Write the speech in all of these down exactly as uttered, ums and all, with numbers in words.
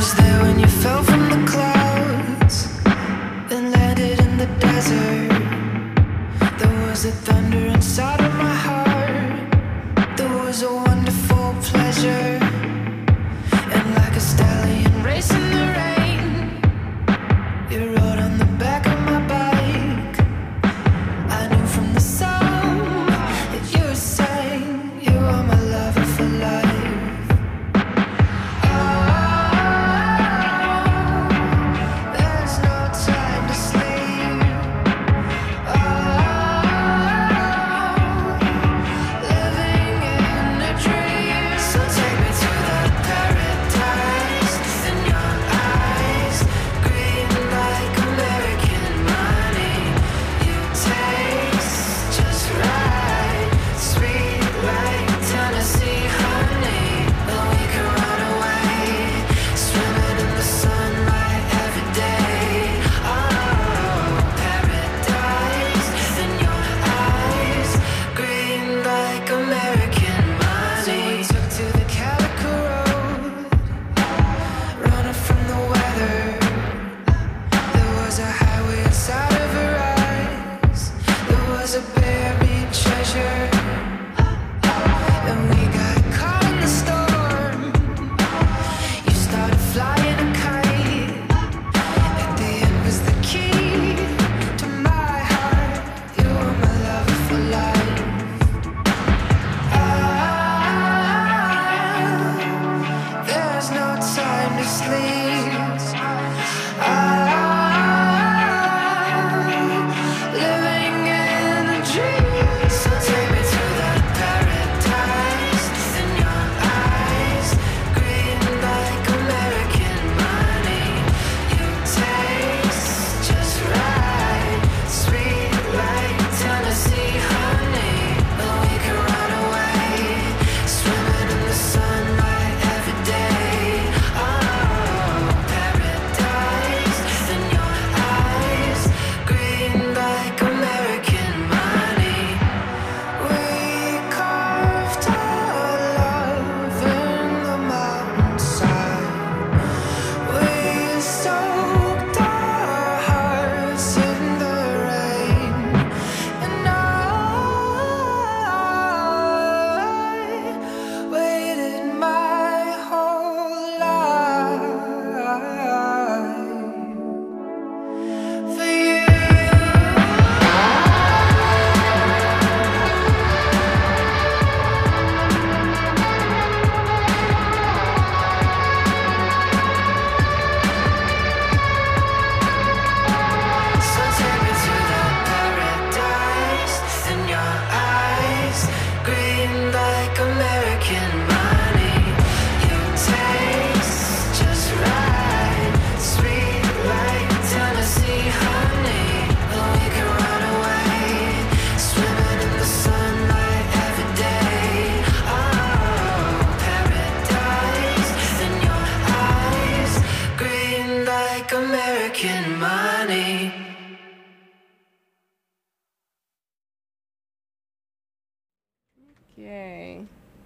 was there when you fell from the clouds, then landed in the desert. There was a thunder inside of my heart. There was a wonderful pleasure, and like a stallion racing the rain, you rode on the back of my bike. I knew from the song that you sang, you are my lover for life. Yay.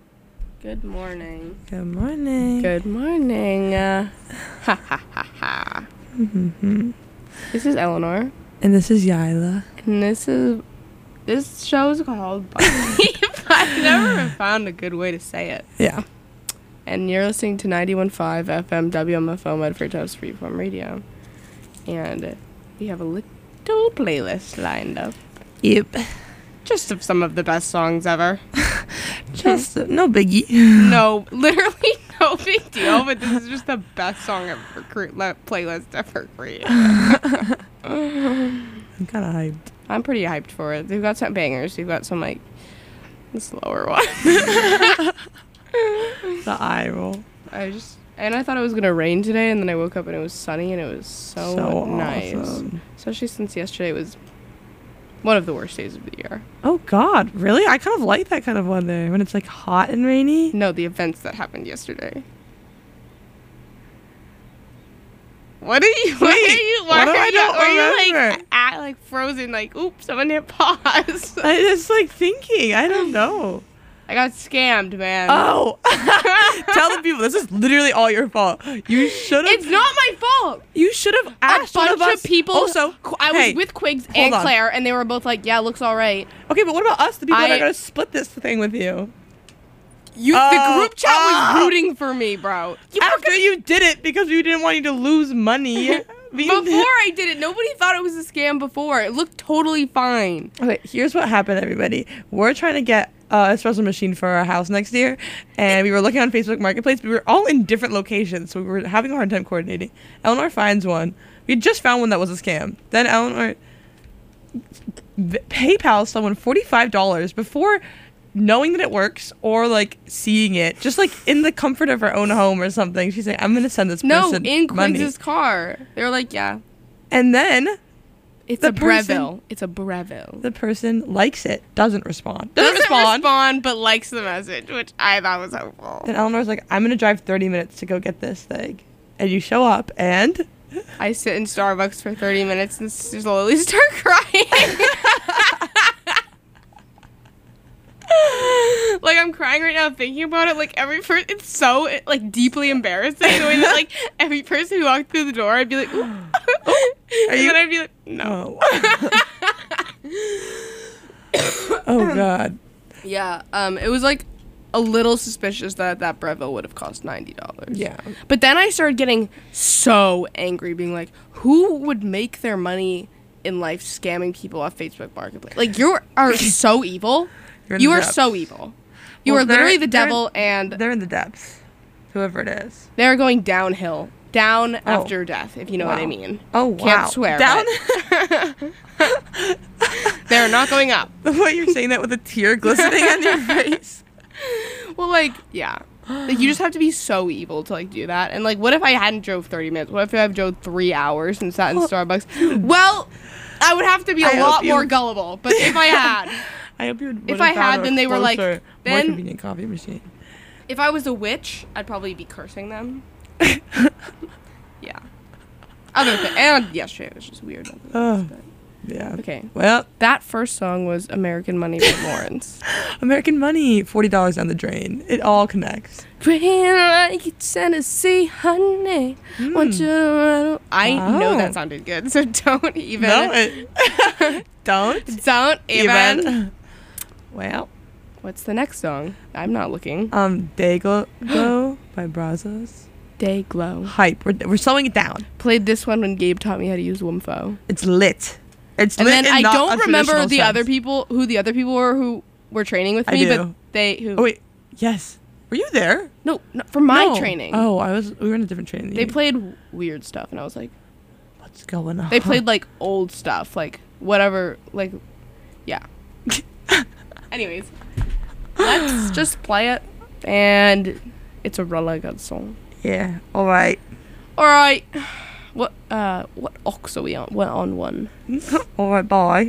Good morning. Good morning. Good morning. Uh, ha ha ha ha. Mm-hmm. This is Eleanor. And this is Yaila. And this is, this show is called Bunny. I've never found a good way to say it. Yeah. And you're listening to ninety-one point five F M W M F O Medford Toast Freeform Radio. And we have a little playlist lined up. Yep. Just of some of the best songs ever. Just, uh, no biggie. No, literally no big deal, but this is just the best song ever cre- le- playlist ever created. I'm kind of hyped. I'm pretty hyped for it. They've got some bangers. They've got some, like, slower ones. The eye roll. I just, and I thought it was going to rain today, and then I woke up and it was sunny, and it was so, So nice. awesome. Especially since yesterday was one of the worst days of the year. Oh, God. Really? I kind of like that kind of weather when it's, like, hot and rainy. No, the events that happened yesterday. What are you? Why Wait, are you? Why what do are I you? don't Are you remember? like at like frozen? Like, oops, someone hit pause. I just, like, thinking. I don't know. I got scammed, man. Oh, tell the people this is literally all your fault. You should have. It's not my fault. You should have asked A one bunch of, of, us. people. Also, I was hey, with Quigs hold and on. Claire, and they were both like, "Yeah, looks all right." Okay, but what about us, the people that I- are gonna split this thing with you? You, Oh, the group chat oh. was rooting for me, bro. You were After you did it because we didn't want you to lose money. We- Before I did it, nobody thought it was a scam before. It looked totally fine. Okay, here's what happened, everybody. We're trying to get uh, an espresso machine for our house next year, and we were looking on Facebook Marketplace, but we were all in different locations, so we were having a hard time coordinating. Eleanor finds one. We had just found one that was a scam. Then Eleanor v- PayPal someone forty-five dollars before knowing that it works or like seeing it, just like in the comfort of her own home or something. She's like, I'm gonna send this No, person in money. Quigs' car. They were like, "Yeah, And then it's The a person- Breville. It's a Breville." the person likes it, doesn't respond. Doesn't, Doesn't respond. respond, but likes the message, which I thought was helpful. Then Eleanor's like, I'm gonna drive thirty minutes to go get this thing. And you show up and I sit in Starbucks for thirty minutes and slowly start crying. Like, I'm crying right now thinking about it. Like, every person, it's so, like, deeply embarrassing the way that, like, every person who walked through the door, I'd be like, "Ooh." And you- then I'd be like, no. Oh. Oh god. Yeah, um, it was, like, a little suspicious that that Breville would have cost ninety dollars. Yeah. But then I started getting so angry, being like, who would make their money in life scamming people off Facebook Marketplace? Like, you are so evil. You're in You the are depths. so evil. You Well, are literally they're- the they're- devil, and They're in the depths. Whoever it is. they're going downhill. Down after death, if you know what I Wow. mean. Oh wow. Can't swear. Down. but they're not going up. The way you're saying that with a tear glistening on your face. Well, like, yeah. Like, you just have to be so evil to, like, do that. And, like, what if I hadn't drove thirty minutes? What if I drove three hours and sat in Starbucks? Well, I would have to be a I hope lot you- more gullible. But if I had, I hope you would. If would've I found had, a then they were like, closer, more then- convenient coffee machine. if I was a witch, I'd probably be cursing them. Yeah. Other thing, and yesterday was just weird. Oh. But- Yeah. Okay. Well, That first song was American Money by Lawrence. American Money, forty dollars down the drain. It all connects. Green like Tennessee, honey. Want you to run- I know Wow. that sounded good, so don't even. No, it, don't Don't even. even. Well, What's the next song? I'm not looking. um, Dayglow Glow by Brazos. Day Glow. Hype. We're, we're slowing it down. Played this one when Gabe taught me how to use Wumfo. It's lit. It's And lit then in I not don't a remember traditional the sense. other people, who the other people were who were training with I me, do. but they who. Oh wait, yes. Were you there? No, no, for my No. training. Oh, I was. We were in a different training. than They you. played weird stuff, and I was like, What's going on? they played like old stuff, like whatever, like, yeah. Anyways, let's just play it, and it's a really good song. Yeah. All right. All right, what uh, what ox are we on? We're on one. All right. Bye.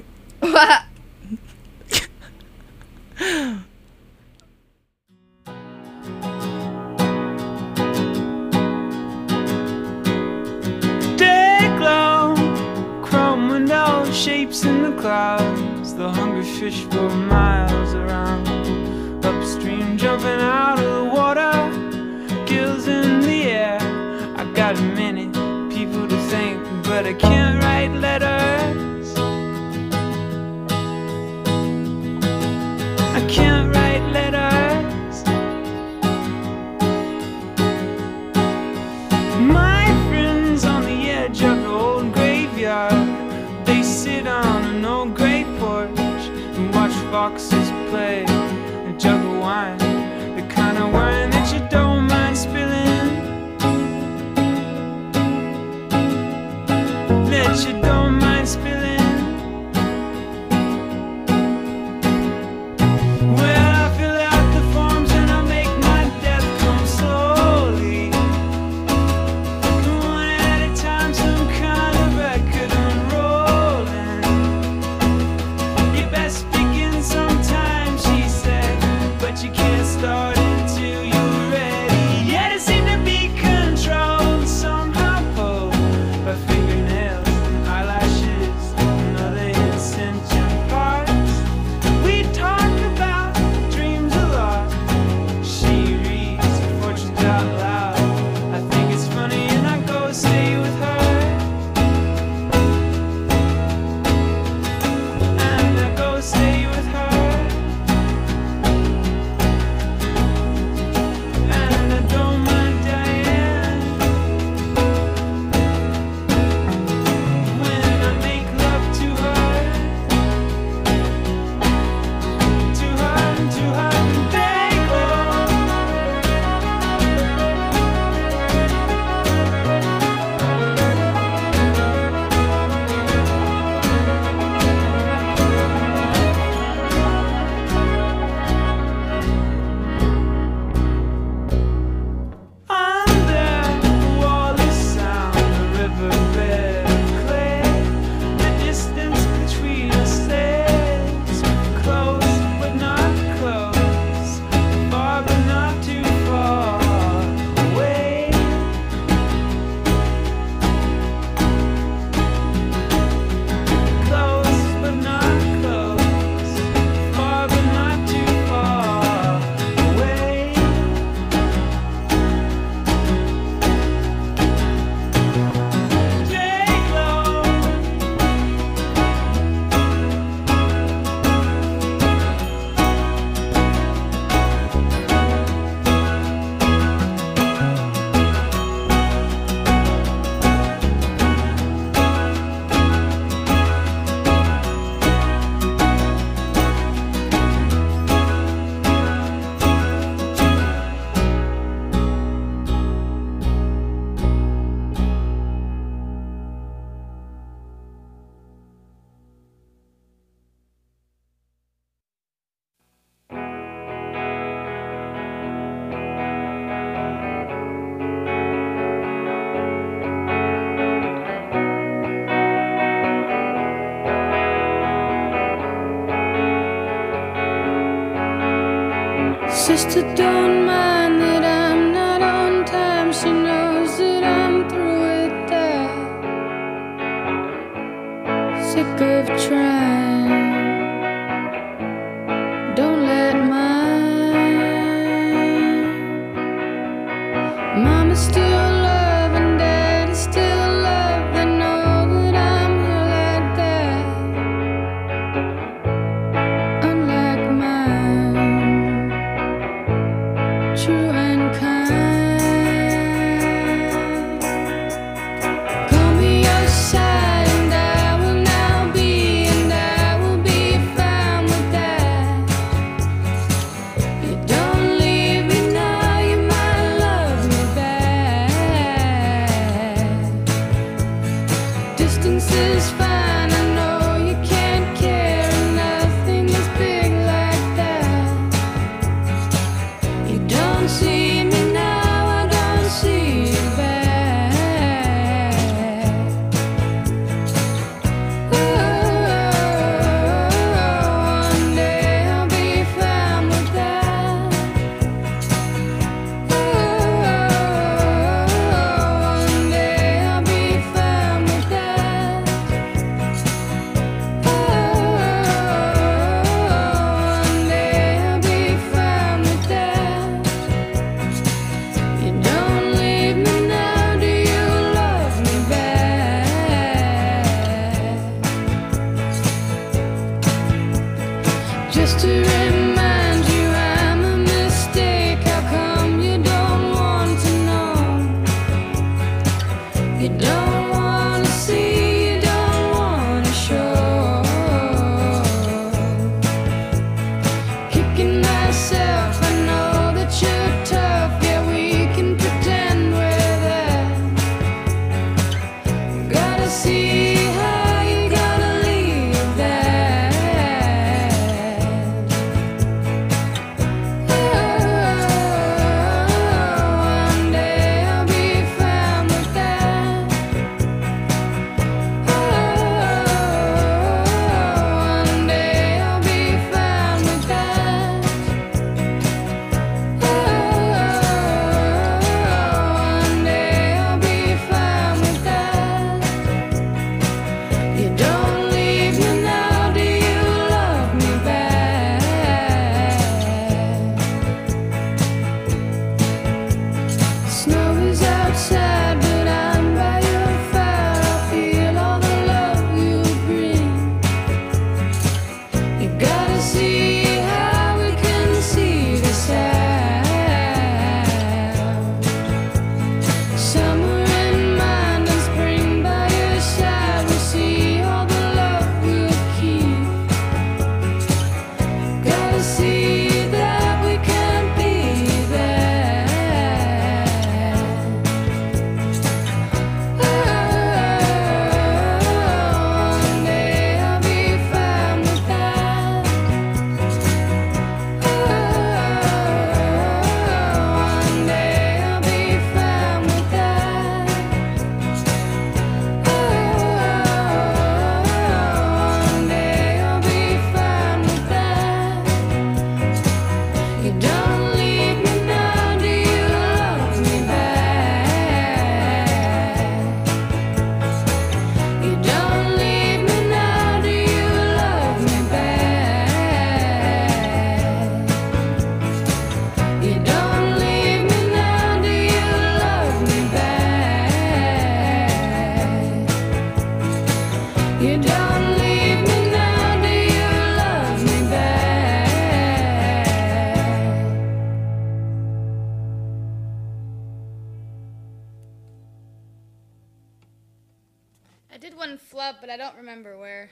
Dayglow, chrome window, shapes in the clouds. The hungry fish for miles around. Upstream, jumping out of the water, gills in the air. I got a minute, people to thank, but I can't write letters. I can't write letters. My friends on the edge of the old graveyard, they sit on an old gray porch and watch foxes play and juggle wine, the kind of wine that you don't mind spilling, that you don't mind spilling. Well, I fill out the forms and I make my death come slowly, one at a time, some kind of record unrolling. You best begin sometime, she Sister don't mind that I'm not on time. She knows that I'm through with that. Sick of trying. Don't let mine. Mama's still love and Daddy's still love. They know that I'm here like that. Unlike mine, true and kind. Call me your side and I will now be, and I will be fine with that. You don't leave me now, you might love me back. Distance is fine, I know you can't care, and nothing is big like that. You don't see me now, I don't see you back. Oh, one day I'll be fine with that. Oh, one day I'll be fine with that. Oh, one day I'll be fine with that. You don't leave me now, do you love me back? Just to remind you I'm a mistake. How come you don't want to know? You don't want to see, you don't want to show. Kicking myself, I know that you're tough. Yeah, we can pretend we're there. Gotta see how you gotta leave that. Oh, one day I'll be fine with that. Oh, one day I'll be fine with that. Oh, one day I'll be fine with that. You don't leave me now, do you love me back? Snow is outside, but I'm by your fire. I feel all the love you bring. You gotta see how we can see this out. Summer in mind and spring by your side. We'll see all the love we'll keep. Gotta see that we can be there. Oh, one day I'll be fine with that. Oh, one day I'll be fine with that. Oh, one day I'll be fine with that. You don't leave me now, do you love me back? You don't leave me now, do you love me back? You don't leave me now, do you love me back? You don't leave me now, do you love me back? I did one flub, but I don't remember where.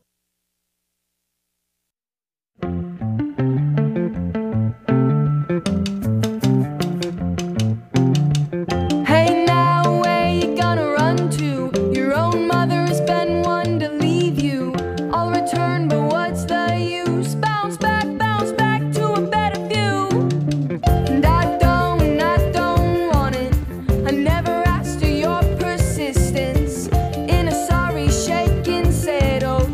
Hey now, where you gonna run to? Your own mother has been one to leave you. I'll return, but what's the use? Bounce back, bounce back to a better view. And I don't, I don't want it. I never asked for your persistence. In a sorry shaking, said, oh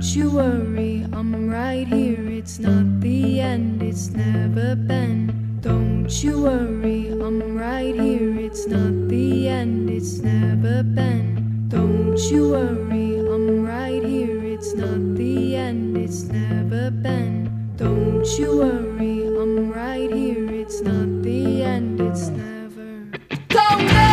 you worry, I'm right here. It's not the end, it's never been. Don't you worry, I'm right here. It's not the end, it's never been. Don't you worry, I'm right here. It's not the end, it's never been. Don't you worry, I'm right here. It's not the end, it's never. Don't go!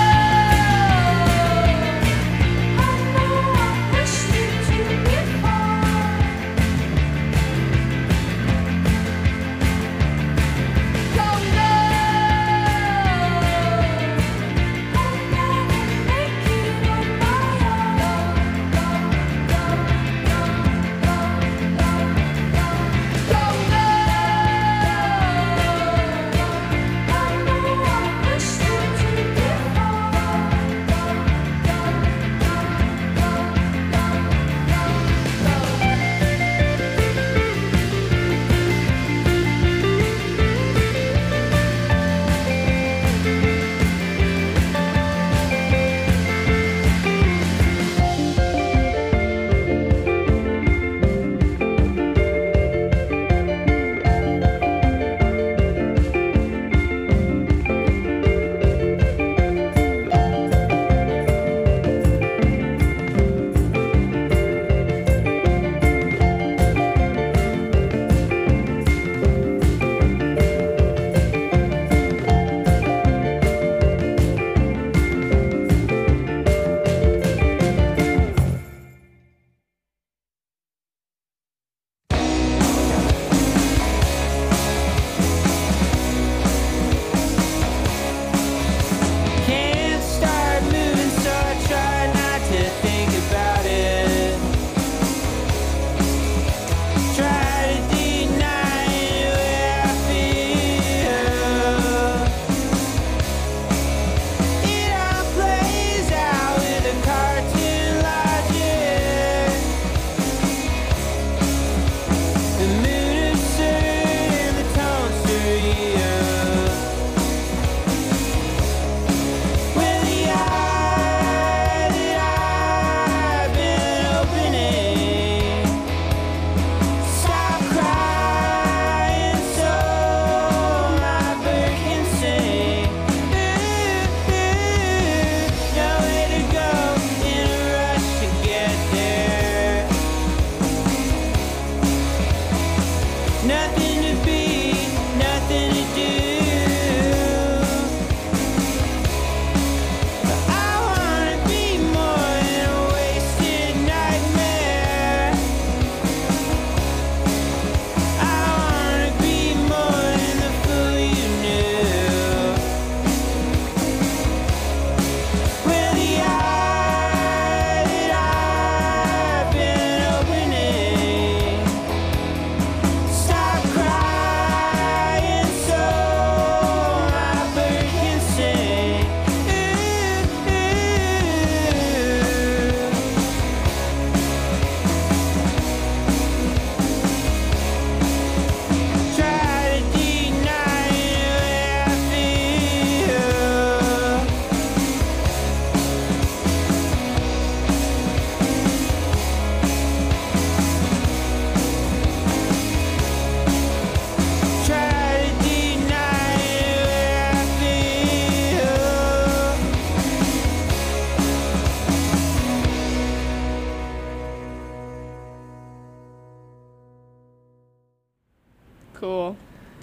Cool.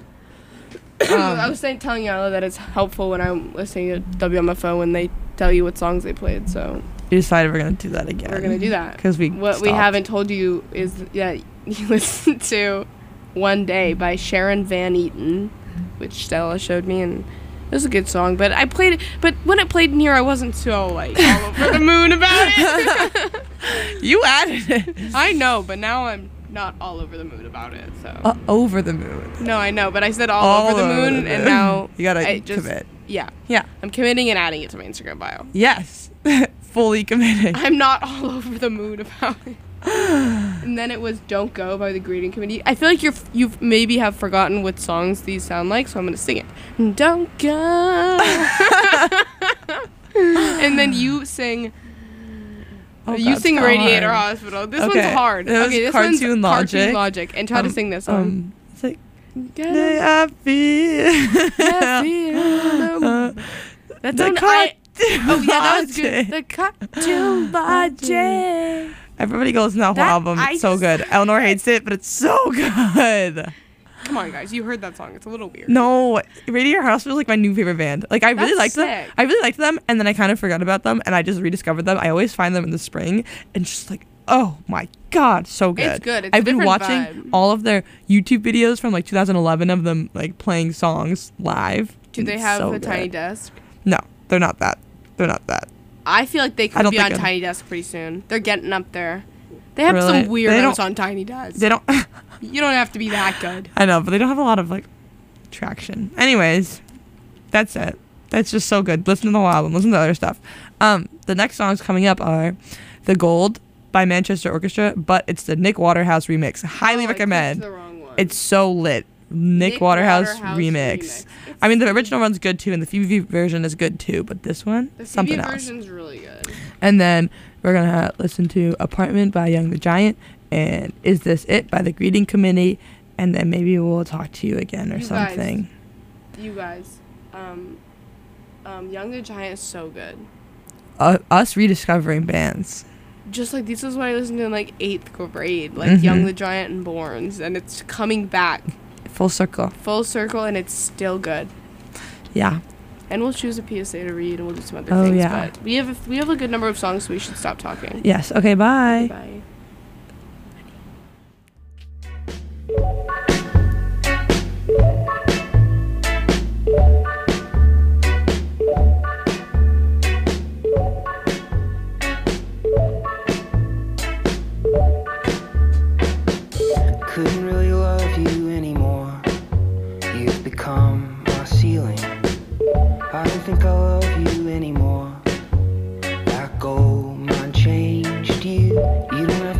Um, I was saying, telling Yala that it's helpful when I'm listening to W M F O when they tell you what songs they played. So We decided we're gonna do that again. we're gonna do that because we What we stopped. haven't told you is that you listened to "One Day" by Sharon Van Eaton, which Stella showed me, and it was a good song. But I played it. But when it played in here, I wasn't so like all over the moon about it. You added it. I know, but now I'm not all over the moon about it. So Uh, over the moon. no, I know, but I said all, All over the over moon, the and moon. now You gotta I just, commit. Yeah, Yeah. I'm committing and adding it to my Instagram bio. Yes. Fully committed. I'm not all over the moon about it. And then it was "Don't Go" by the Greeting Committee. I feel like you're you've maybe have forgotten what songs these sound like, so I'm gonna sing it. Don't go. And then you sing Oh, you that's sing kinda Radiator hard. Hospital. This Okay, one's hard. it was Okay, this Cartoon one's Logic. Cartoon Logic. And try to Um, sing this one. Um, it's like, Get "Nay, it. I feel." Yeah, feel Uh, them. That's the on I. Oh yeah, that was Logic. good. The Cartoon Logic. Everybody goes to that whole That- album. It's I so just- good. Eleanor hates it, but it's so good. Come on, guys. You heard that song. It's a little weird. No, Radiator Hospital is like my new favorite band. Like I really That's liked them. sick. I really liked them, and then I kind of forgot about them, and I just rediscovered them. I always find them in the spring, and just like, oh my god, so good. It's good. It's a I've been different watching vibe. all of their YouTube videos from like two thousand eleven of them like playing songs live. Do and they it's have so a good. Tiny Desk? No, they're not that. They're not that. I feel like they I could don't be on think I'm- Tiny Desk pretty soon. They're getting up there. They have Really? some weird They ones don't- on Tiny Desk. They don't. You don't have to be that good. I know, but they don't have a lot of like traction. Anyways, that's it. That's just so good. Listen to the whole album. Listen to the other stuff. Um, the next songs coming up are "The Gold" by Manchester Orchestra, but it's the Nick Waterhouse remix. Highly Oh, I clicked recommend. the wrong one. It's so lit. Nick, Nick Waterhouse, Waterhouse remix. remix. I mean, the original one's good too, and the Phoebe version is good too, but this one, The something Phoebe else. version's really good. And then we're gonna ha- listen to "Apartment" by Young the Giant, and "Is This It" by the Greeting Committee, and then maybe we'll talk to you again or You guys. something. You guys, um, um, Young the Giant is so good. Uh, us rediscovering bands. Just like this is what I listened to in like eighth grade, like Young Mhm. the Giant and Borns, and it's coming back Full circle. full circle, and it's still good. Yeah. And we'll choose a P S A to read, and we'll do some other Oh, things. yeah. But we have a, we have a good number of songs, so we should stop talking. Yes. Okay. Bye. Bye. Couldn't really love you anymore. You've become my ceiling. I don't think I love you anymore. That gold mine changed you. You don't have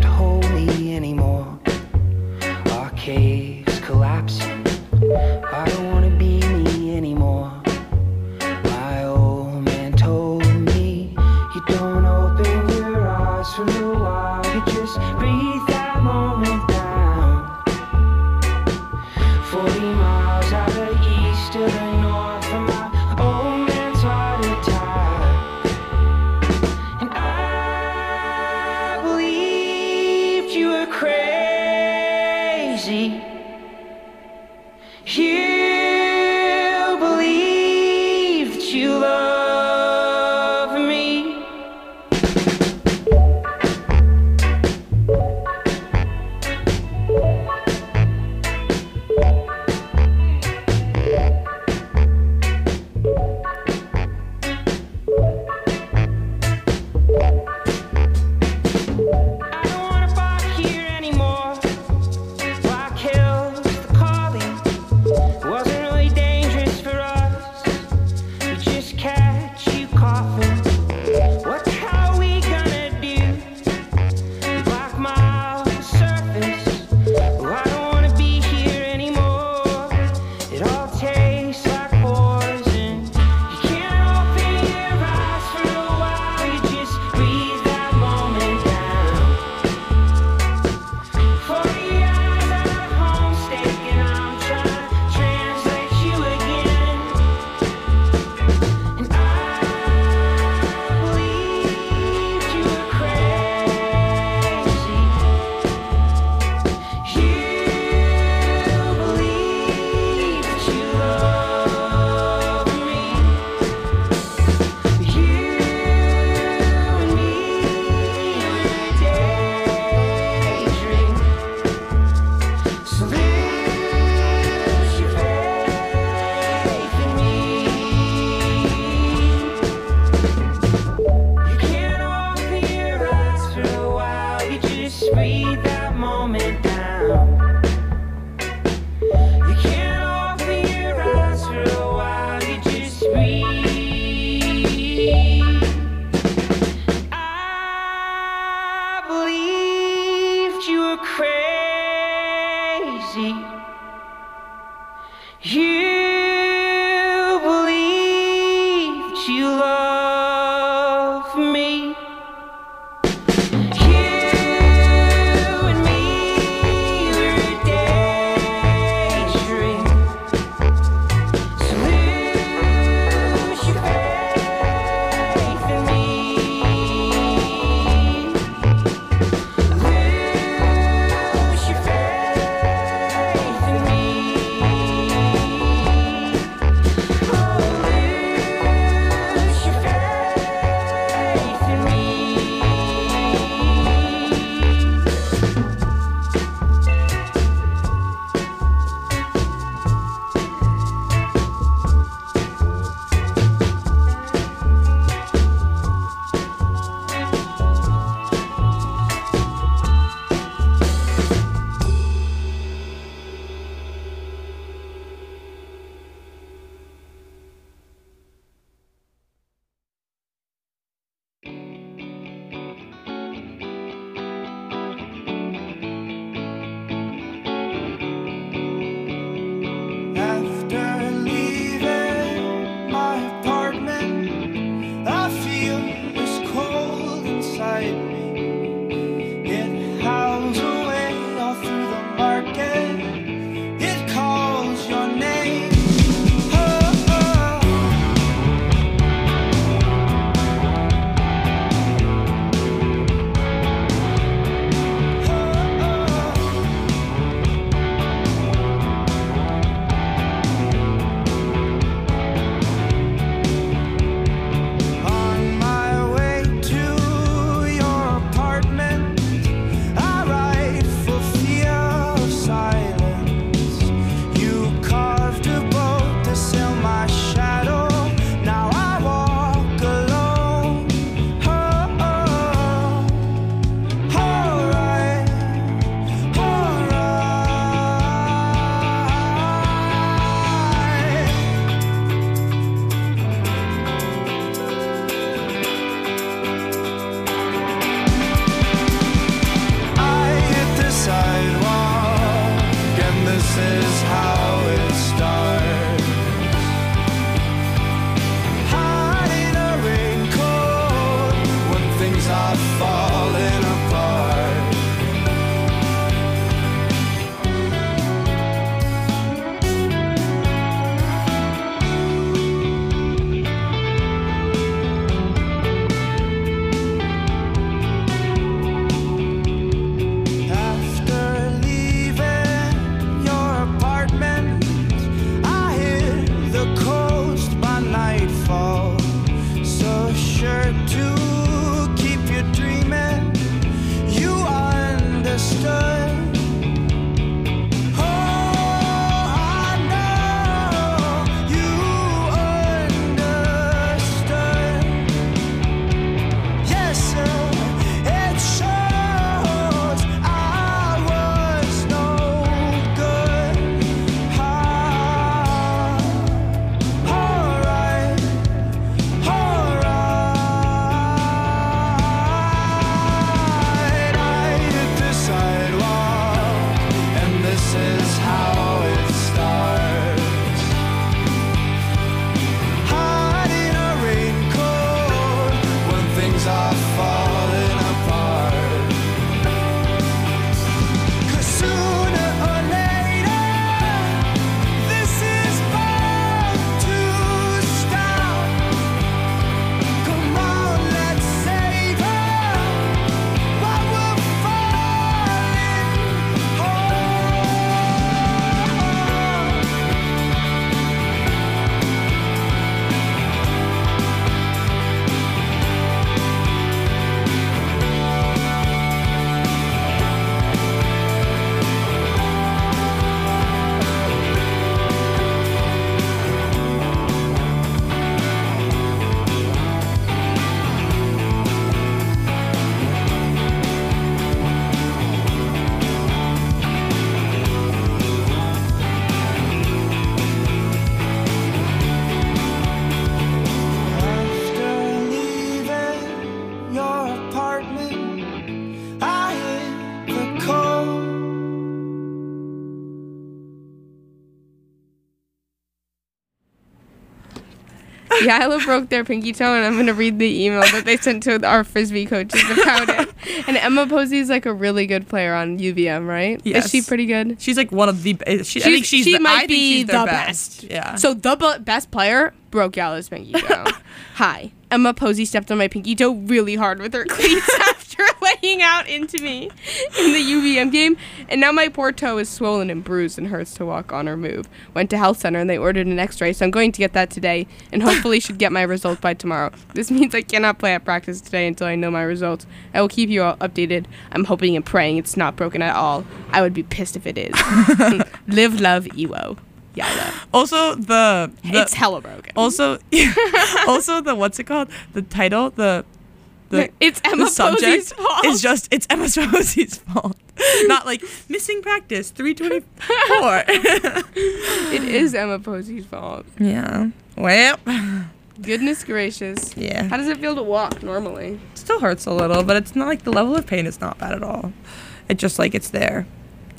Yila broke their pinky toe, and I'm going to read the email that they sent to our Frisbee coaches about it. And Emma Posey is like a really good player on U V M, right? Yes. Is she pretty good? She's like one of the. She, She's, I think she's she the, might I think be she's their the best. best. Yeah. So the b- best player broke Yala's pinky toe. Hi. Emma Posey stepped on my pinky toe really hard with her cleats after laying out into me in the U V M game, and now my poor toe is swollen and bruised and hurts to walk on or move. Went to health center and they ordered an x-ray, so I'm going to get that today and hopefully should get my results by tomorrow. This means I cannot play at practice today until I know my results. I will keep you all updated. I'm hoping and praying it's not broken at all. I would be pissed if it is. Live, love, Ewo. Yila. Also the, the It's hella broken. Also, also the what's it called? The title, the the it's Emma the subject Posey's fault. is just it's Emma Posey's fault. Not like missing practice three twenty four. It is Emma Posey's fault. Yeah. Well. Goodness gracious. Yeah. How does it feel to walk normally? It still hurts a little, but it's not like the level of pain is not bad at all. It just like it's there.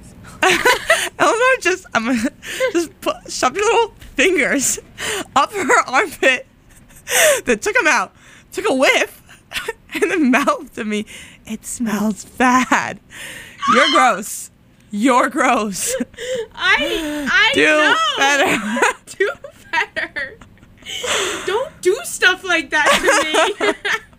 Eleanor just I'm gonna just put, shoved your little fingers up her armpit. That took them out, took a whiff, and then mouthed to me, "It smells bad. You're gross. You're gross. I I Do know. better." Do better. Don't do stuff like that to me.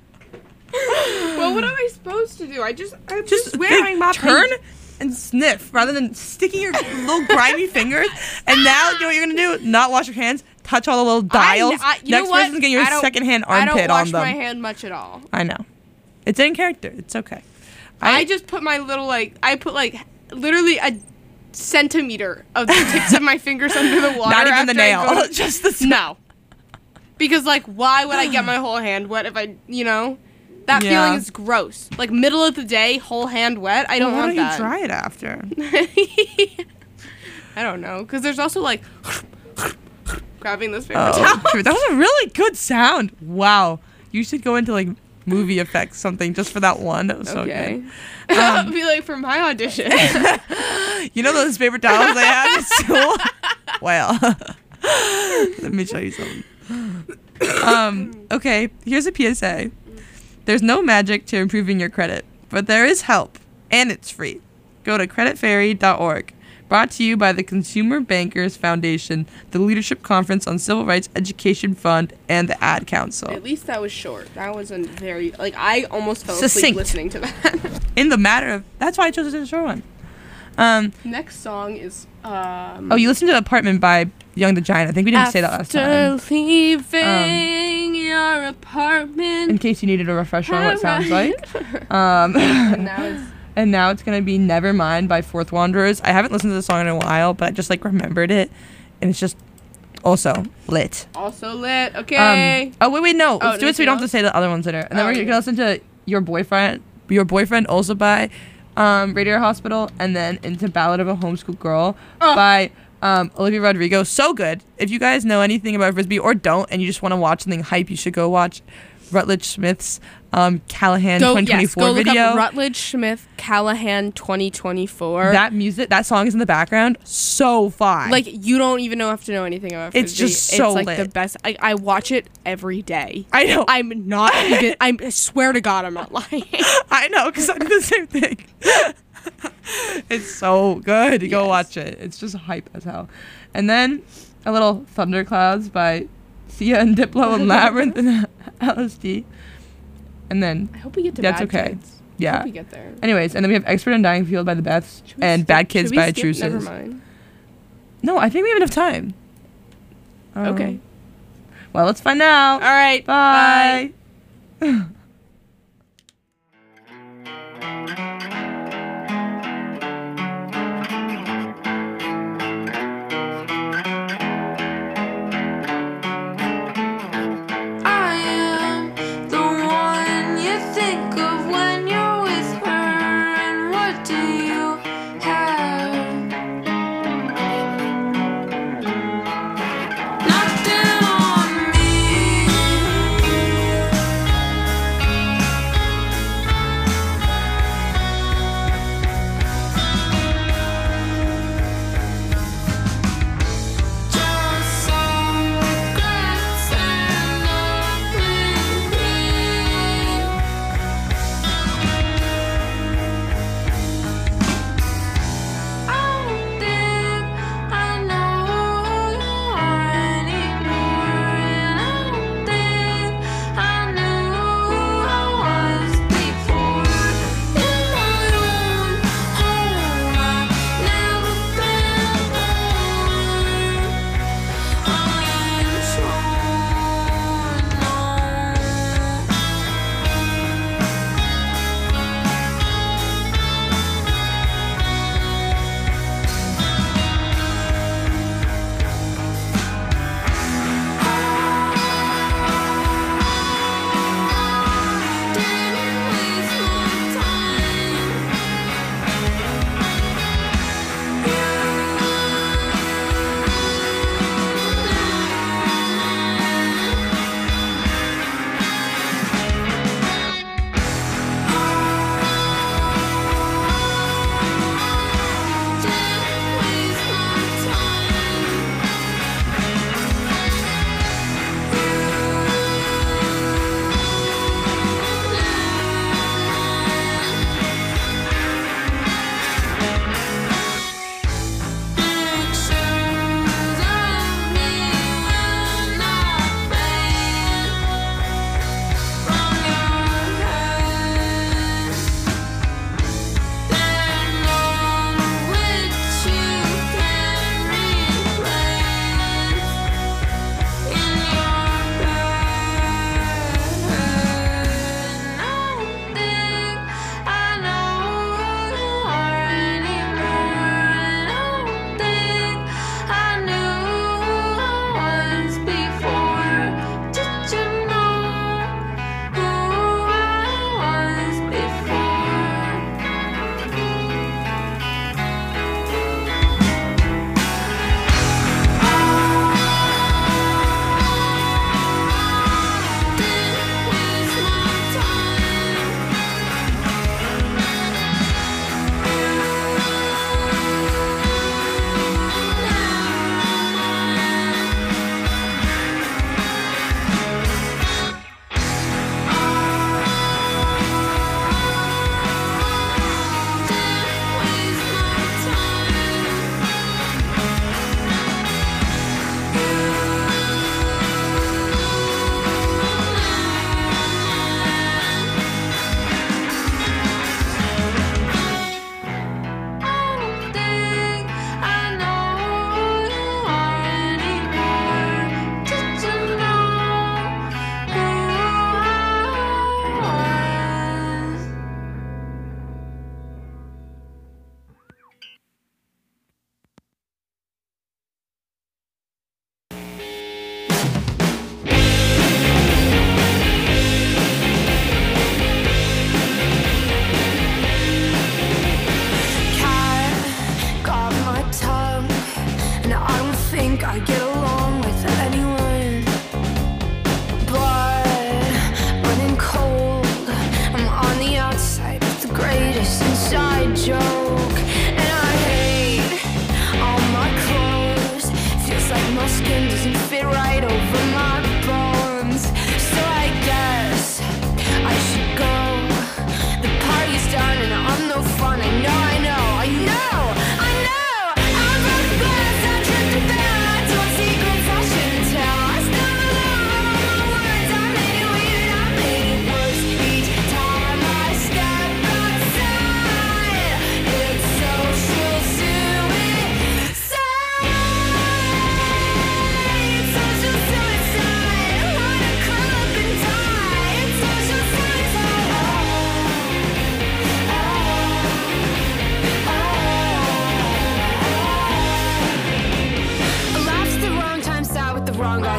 Well, what am I supposed to do? I just I'm just, Just wearing think, my turn pink- and sniff rather than sticking your little grimy fingers. And now you know what you're gonna do? Not wash your hands. Touch all the little dials. I, I, you Next know what? person's getting your I don't- secondhand I armpit don't wash on them. my hand much at all. I know. It's in character. It's okay. I, just put my little like I put like literally a centimeter of the tips of my fingers under the water. not even the after I nail. go to- Just the No. Because, like, why would I get my whole hand wet if I, you know? That Yeah. feeling is gross. Like, middle of the day, whole hand wet, I don't Why want don't that. you try it after? I don't know. Because there's also, like, grabbing this paper Oh, towel. true. That was a really good sound. Wow. You should go into like movie effects something just for that one. That was so Okay. good. I'll be like, for my audition. You know those paper towels I had at school? Well, let me show you something. Um, okay, here's a P S A. There's no magic to improving your credit, but there is help, and it's free. Go to credit fairy dot org. Brought to you by the Consumer Bankers Foundation, the Leadership Conference on Civil Rights Education Fund, and the Ad Council. At least that was short. That wasn't very, like, I almost fell Succinct. asleep listening to that. In the matter of, that's why I chose a short one. Um, Next song is, um... oh, you listened to Apartment by Young the Giant. I think we didn't say that last time. After leaving your apartment. In case you needed a refresher on what it sounds like. Um, And now it's... and now it's gonna be Nevermind by Fourth Wanderers. I haven't listened to the song in a while, but I just like remembered it, and it's just also lit. Also lit. Okay. Um, oh wait, wait, no. Let's do it so we anything don't have to else? say the other ones that are. And then Oh, we're yeah. gonna listen to Your Boyfriend, Your Boyfriend also by um, Radio Hospital, and then into Ballad of a Homeschool Girl Oh. by um, Olivia Rodrigo. So good. If you guys know anything about Frisbee or don't, and you just want to watch something hype, you should go watch Rutledge Smith's um, Callahan go, twenty twenty-four yes, go video. look up Rutledge Smith Callahan twenty twenty-four. That music, that song is in the background. So fine. Like, you don't even know have to know anything about It's Frisbee. just so It's like lit. the best. I, I watch it every day. I know. I'm not even. I'm, I swear to God, I'm not lying. I know, because I do the same thing. It's so good. Go Yes. watch it. It's just hype as hell. And then a little Thunderclouds by Sia and Diplo and Labyrinth and L S D. And then, I hope we get to That's Bad okay. Kids. I yeah. hope we get there. Anyways, and then we have Expert in Dying Field by the Beths Should we and skip- Bad Kids should we by skip? Truces. Never mind. No, I think we have enough time. Um, Okay. Well, let's find out. All right. Bye. I am the one you think of when you're with her. And what do you have? Nothing on me.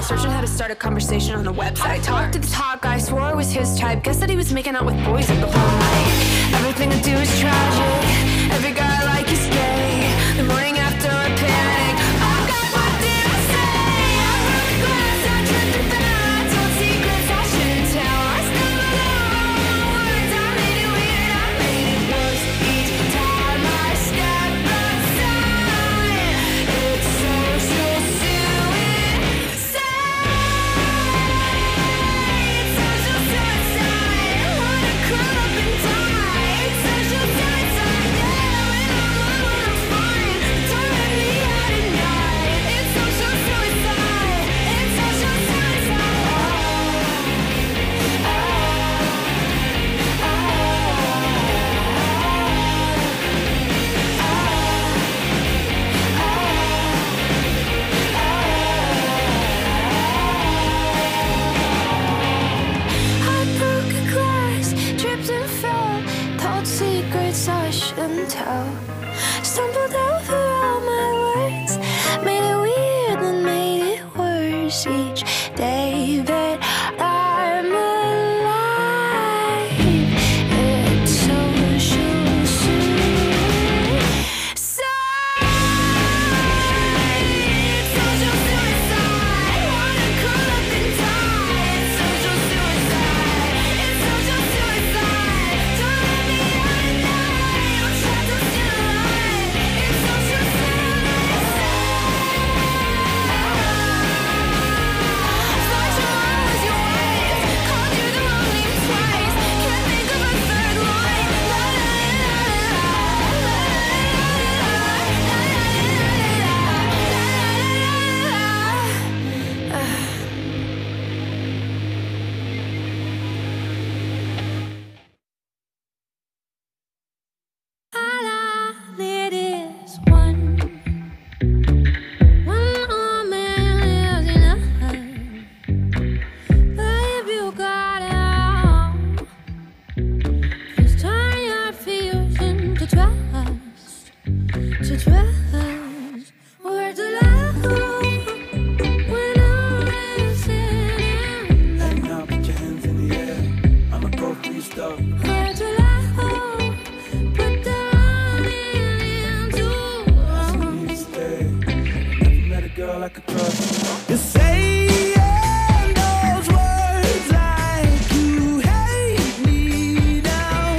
searching how to start a conversation on a website. I talked to the top guy, swore I was his type. Guess that he was making out with boys the whole night. Everything I do is tragic. Every guy I like is gay. The morning after I panic. Oh God, what did I say? I broke glass, I tripped and fell. I told secrets I shouldn't tell. I stumbled over my words. I made it weird, I made it worse. Each time I step outside, it's social suicide. It's social suicide. I wanna curl up and die. It's social suicide. Yeah, when I'm alone, I'm fine. Don't let me out at night. It's social suicide. It's social suicide. I broke a glass, tripped and fell, told secrets I shouldn't tell. Stumbled over all my words, made it weird and made it worse. Each day that I'm alive, it's social suicide. It's social suicide. Wanna curl up and die. It's social suicide. It's social suicide. Don't let me out at night. I'm trapped, I'm still alive. It's social suicide. Thought your mom was your wife. Called you the wrong name twice. Can't think of a third line. La la la la la la la la la la. All I need is one. One more man is enough. But if you got it all, just turn your fears into trust. To trust. Where to love when I'm listening. And now put your hands in the air. I'ma go for your stuff. Where to love, put the running into I need to stay. Never met a girl I could trust. You're saying those words like you hate me now.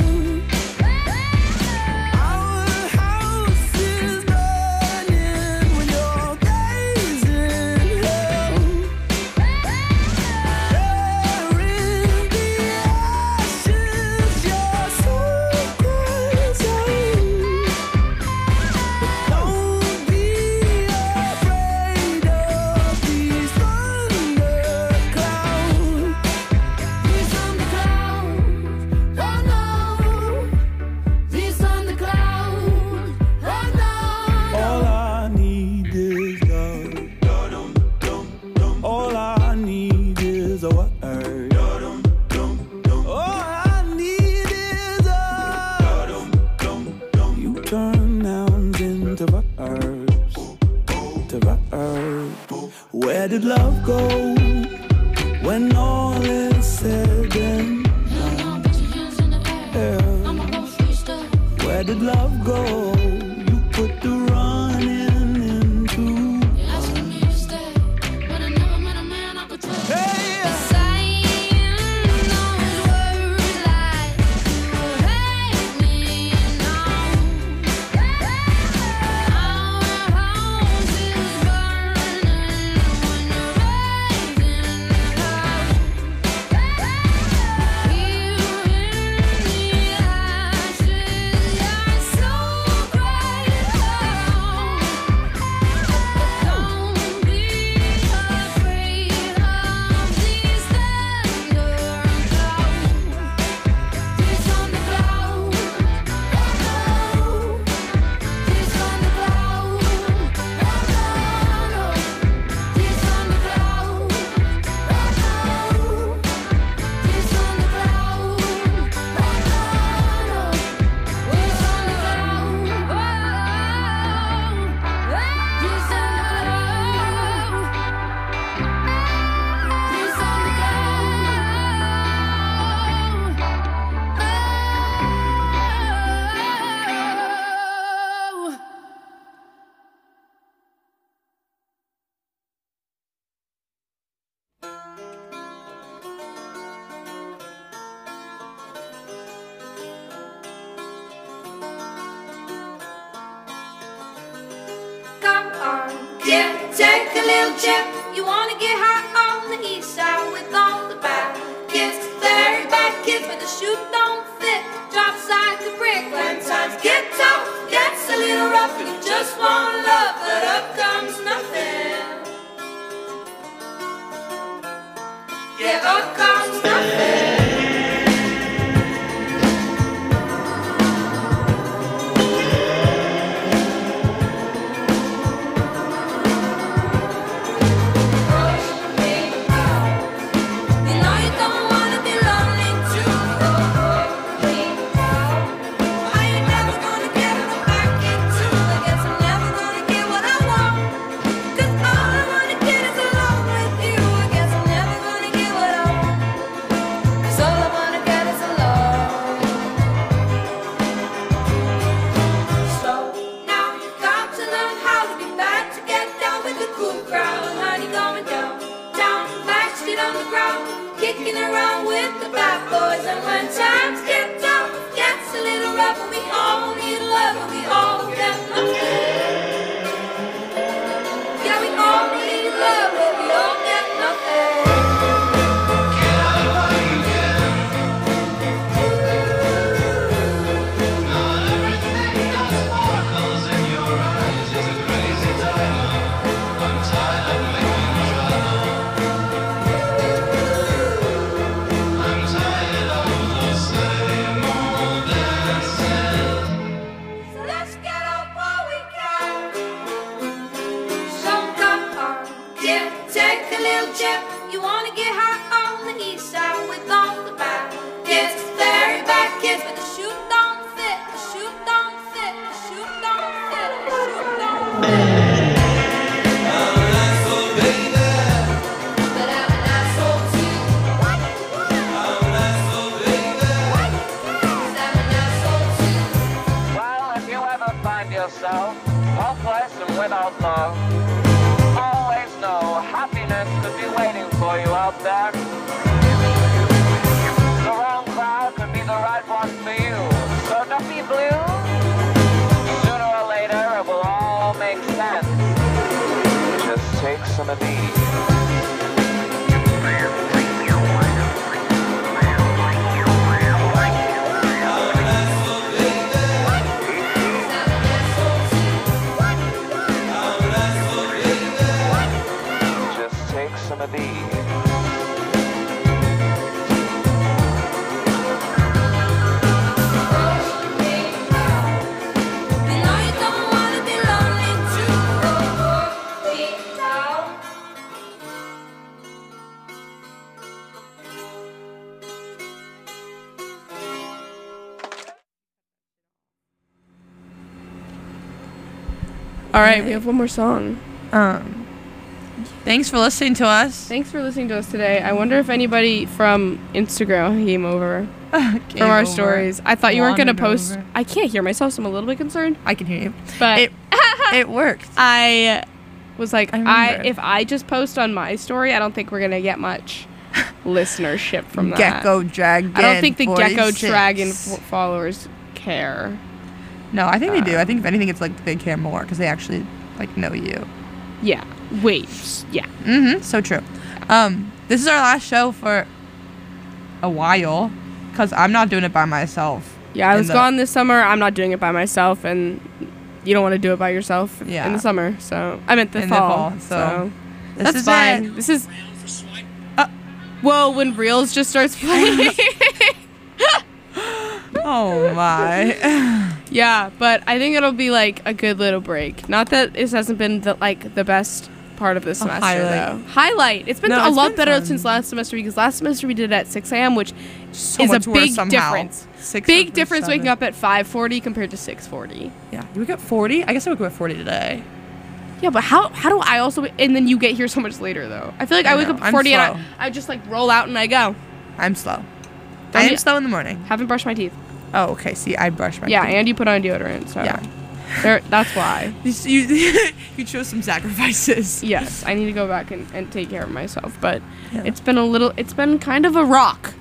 Our house is burning when you're gazing hell. There in the ashes, your secrets are. Don't be afraid of these Where did love go when all is said and done? Yeah. Where did love go? You put the running into. Hey, So little chip. You wanna get high on the east side with all the bad kids, very bad kids, but the shoe don't fit. Drops like a brick when times get tough. Gets a little rough and you just want love, but up comes nothing. Yeah, up comes nothing. Kicking around with the bad boys, and when times get tough, gets a little rough, and we all need love, and we all get nothing. Yeah, we all need love, but we all get nothing. You wanna get high on the east side with all the bad kids, very bad kids, but the shoe don't fit, the shoe don't fit, the shoe don't fit, the shoe don't fit. I'm an asshole, baby, but I'm an asshole too. I'm an asshole, baby, 'cause I'm an asshole too. Well, if you ever find yourself hopeless and without love, always know happiness could be waiting for you out there. The wrong crowd could be the right one for you. So don't be blue. Sooner or later it will all make sense. Just take some of these. Some of these. All right, we have one more song. Um, thanks for listening to us. Thanks for listening to us today. I wonder if anybody from Instagram came over Came from our over. stories. I thought you weren't going to Wandered post. over. I can't hear myself, so I'm a little bit concerned. I can hear you. But It, it worked. I was like, I I, remember. if I just post on my story, I don't think we're going to get much listenership from that. Gecko Dragon. I don't think the Gecko forty-six. Dragon f- followers care. No, I think they do. Uh, I think if anything, it's like they care more because they actually like know you. Yeah. Wait. Yeah. Mm-hmm. So true. Um, this is our last show for a while because I'm not doing it by myself. Yeah, I in was the- gone this summer. I'm not doing it by myself, and you don't want to do it by yourself Yeah. in the summer. So I meant the In the fall. fall, so so This that's is fine. it. This is. Uh, whoa! When Reels just starts playing. Oh my. Yeah, but I think it'll be like a good little break. Not that this hasn't been the, like the best part of the semester highlight. though. Highlight. It's been No, a it's lot been better fun. since last semester because last semester we did it at six a.m., which So is much a worse big somehow. difference. Six Big versus difference waking seven. up at five forty compared to six forty. Yeah, you wake up forty. I guess I woke up at forty today. Yeah, but how how do I also and then you get here so much later though? I feel like I, I wake know, up at I'm forty and slow. I, I just like roll out and I go. I'm slow. Don't I am be- slow in the morning. Haven't brushed my teeth. Oh, okay. See, I brush my Yeah, teeth. and you put on deodorant, so Yeah. there, that's why. You, you, you chose some sacrifices. Yes, I need to go back and, and take care of myself, but Yeah. it's been a little it's been kind of a rock.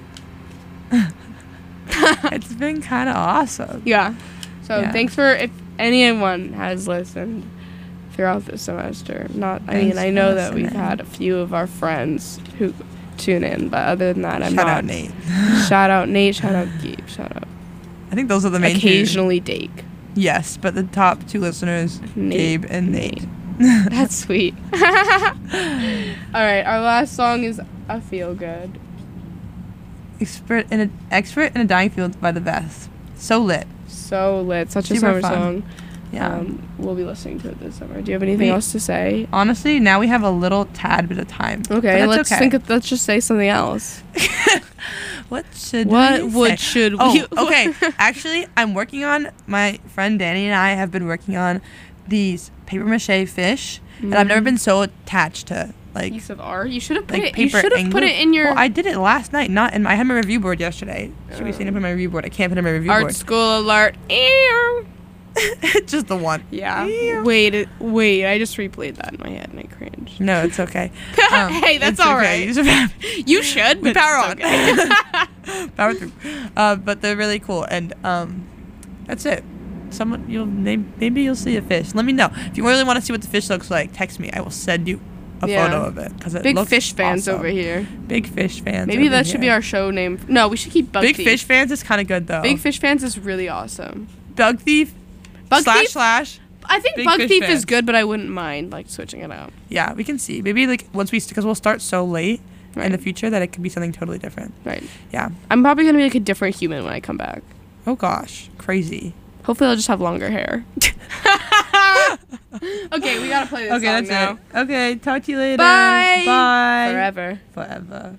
It's been kind of awesome. Yeah. So Yeah. thanks for if anyone has listened. throughout the semester. Not, I Thanks mean, I for know that we've listening. had a few of our friends who tune in, but other than that, I'm Shout not. out Nate. Shout out Nate. Shout out Gabe. Shout out. I think those are the main two. Occasionally Dake. Yes, but the top two listeners, Nate. Gabe and Nate. That's sweet. All right, our last song is "I Feel Good." Expert in a expert in a dying field by the best. So lit. So lit, such a Super summer fun. song. Yeah. Um, we'll be listening to it this summer. Do you have anything We- else to say? Honestly, now we have a little tad bit of time. But Okay, that's let's okay. think. Of, let's just say something else. What should What we would say? should Oh, we? okay. Actually, I'm working on. My friend Danny and I have been working on these paper mache fish, and I've never been so attached to like Piece of art. You should have put like it. You paper. should have put angler- it in your Well, I did it last night, not in. My, I had my review board yesterday. Should we see it in my review board? I can't put it in my review art board. school alert. Ew. Just the one. Yeah. Ew. Wait. It, wait. I just replayed that in my head and I cringed. No, it's okay. Hey, that's it's all okay. right. You should- You should. We but power it's on. okay. Power through. Uh, but they're really cool, and um, that's it. Someone you'll maybe, maybe you'll see a fish. Let me know if you really want to see what the fish looks like. Text me. I will send you a Yeah. photo of it because it Big looks fish fans awesome. over here. Big fish fans. Maybe over that should be here. our show name. No, we should keep Bug Big Thief. fish fans is kind of good though. Big Fish Fans is really awesome. Bug thief. Bug slash Thief? slash. I think Big Bug Fish Thief Fans. is good, but I wouldn't mind like switching it out. Yeah, we can see. Maybe like once we because we'll start so late in Right. the future that it could be something totally different. Right. Yeah. I'm probably gonna be like a different human when I come back. Oh gosh, crazy. Hopefully, I'll just have longer hair. Okay, we gotta play this Okay, song that's now. it. Okay, talk to you later. Bye. Bye. Forever. Forever.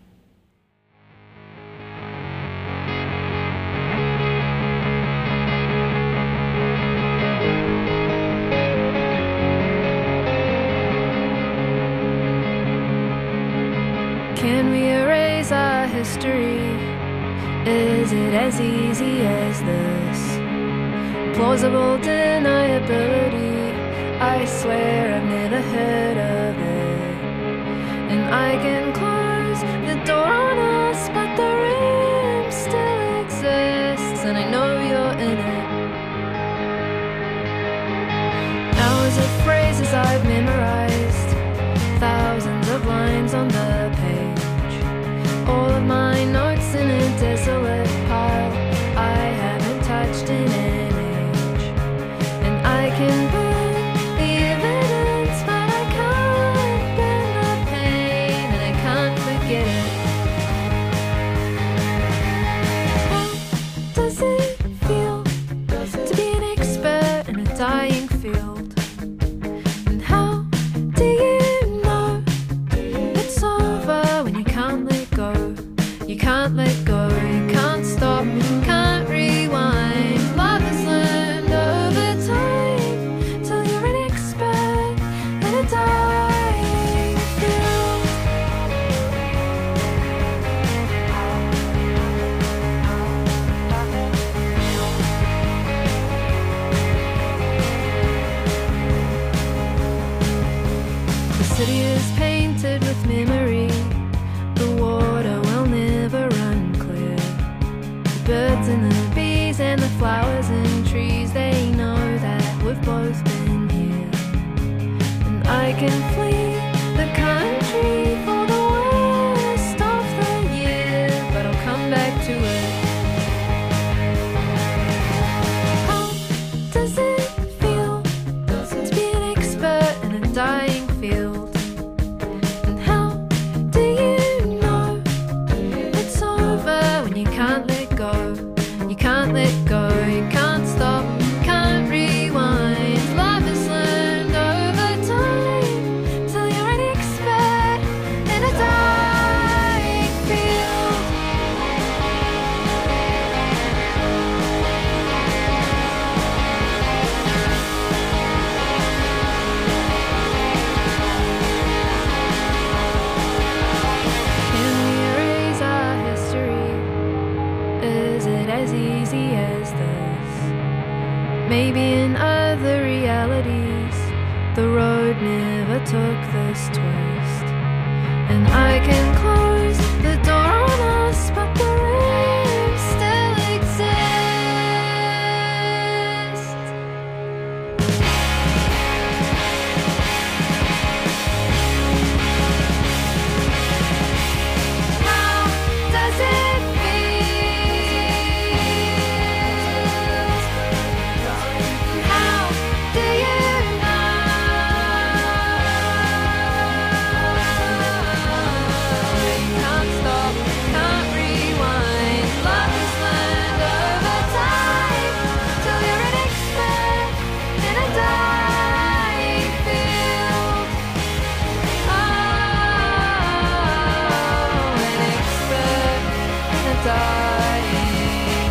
Can we erase our history? Is it as easy as this? Plausible deniability. I swear I've never heard of it. And I can close the door on us, but the room still exists, and I know you're in it. Hours of phrases I've memorized, thousands of lines on the page, all of my notes in a desolate pile I haven't touched in an age. And I can burn the evidence, but I can't burn the pain, and I can't forget it. How does it feel to be an expert in a dying field? And how do you know it's over when you can't let go? You can't let go, you can't stop, can't rewind. Love is learned over time till you're an expert in a dying field. The city is painted with memory. The water will never run clear. The birds and the bees and the flowers and trees, they know that we've both been here. And I can flee the country for the worst of the year, but I'll come back to it. How does it feel to be an expert in a dying field? And how do you know it's over when you can't let go? You can't let go, you can't stop, can't rewind. Love is learned over time till you're an expert in a dying field. Can we erase our history? Is it as easy as this? Maybe in other realities, the road never took this twist. And I can